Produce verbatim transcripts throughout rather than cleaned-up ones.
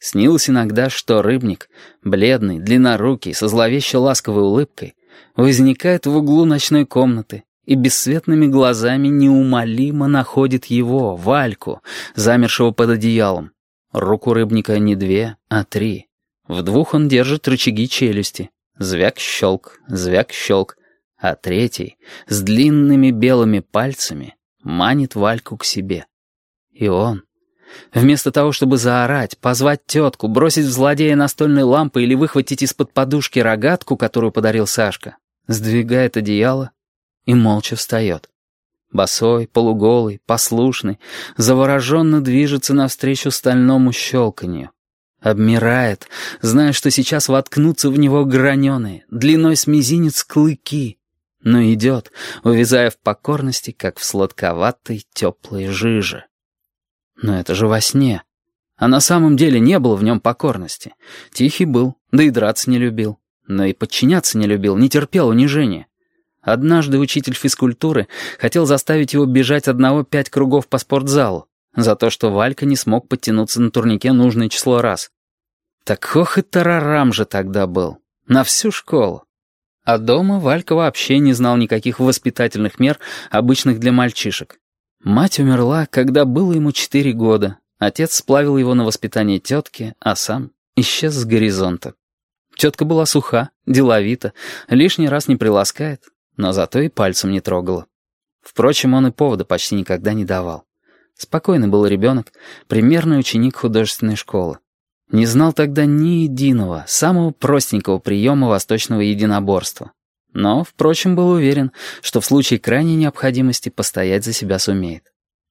Снилось иногда, что рыбник, бледный, длиннорукий, со зловеще ласковой улыбкой, возникает в углу ночной комнаты и бесцветными глазами неумолимо находит его, Вальку, замершего под одеялом. Руку рыбника не две, а три. В двух он держит рычаги челюсти. Звяк-щелк, звяк-щелк. А третий, с длинными белыми пальцами, манит Вальку к себе. И он, вместо того, чтобы заорать, позвать тетку, бросить в злодея настольной лампы или выхватить из-под подушки рогатку, которую подарил Сашка, сдвигает одеяло и молча встает. Босой, полуголый, послушный, завороженно движется навстречу стальному щелканью. Обмирает, зная, что сейчас воткнутся в него граненые, длиной с мизинец клыки, но идет, увязая в покорности, как в сладковатой теплой жиже. Но это же во сне. А на самом деле не было в нем покорности. Тихий был, да и драться не любил. Но и подчиняться не любил, не терпел унижения. Однажды учитель физкультуры хотел заставить его бежать одного пять кругов по спортзалу за то, что Валька не смог подтянуться на турнике нужное число раз. Так ох и тарарам же тогда был. На всю школу. А дома Валька вообще не знал никаких воспитательных мер, обычных для мальчишек. Мать умерла, когда было ему четыре года. Отец сплавил его на воспитание тетки, а сам исчез с горизонта. Тетка была суха, деловита, лишний раз не приласкает, но зато и пальцем не трогала. Впрочем, он и повода почти никогда не давал. Спокойный был ребенок, примерный ученик художественной школы. Не знал тогда ни единого, самого простенького приема восточного единоборства. Но, впрочем, был уверен, что в случае крайней необходимости постоять за себя сумеет.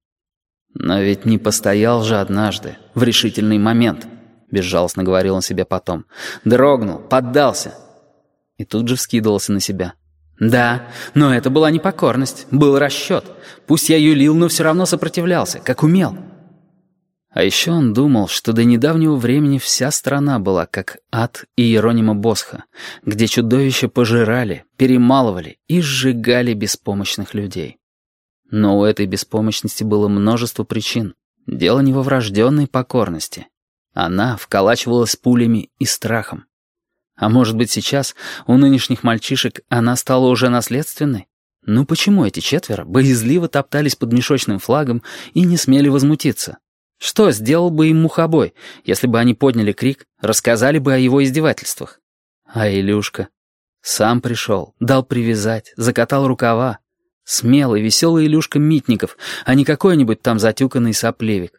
«Но ведь не постоял же однажды, в решительный момент», — безжалостно говорил он себе потом. «Дрогнул, поддался». И тут же вскидывался на себя. «Да, но это была не покорность, был расчет. Пусть я юлил, но все равно сопротивлялся, как умел». А еще он думал, что до недавнего времени вся страна была как ад Иеронима Босха, где чудовища пожирали, перемалывали и сжигали беспомощных людей. Но у этой беспомощности было множество причин. Дело не во врожденной покорности. Она вколачивалась пулями и страхом. А может быть, сейчас у нынешних мальчишек она стала уже наследственной? Ну почему эти четверо боязливо топтались под мешочным флагом и не смели возмутиться? Что сделал бы им Мухобой, если бы они подняли крик, рассказали бы о его издевательствах? А Илюшка? Сам пришел, дал привязать, закатал рукава. Смелый, веселый Илюшка Митников, а не какой-нибудь там затюканный соплевик.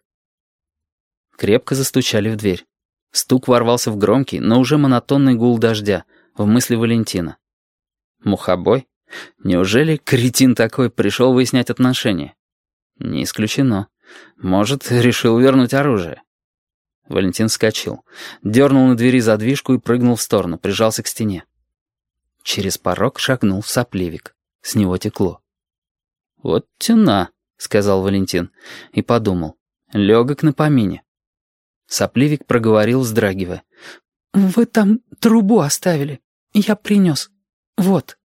Крепко застучали в дверь. Стук ворвался в громкий, но уже монотонный гул дождя, в мысли Валентина. Мухобой? Неужели кретин такой пришел выяснять отношения? Не исключено. Может, решил вернуть оружие. Валентин вскочил, дернул на двери задвижку и прыгнул в сторону, прижался к стене. Через порог шагнул в соплевик. С него текло. «Вот тяна», — сказал Валентин, и подумал. Легок на помине. Соплевик проговорил, вздрагивая. «Вы там трубу оставили. Я принес. Вот».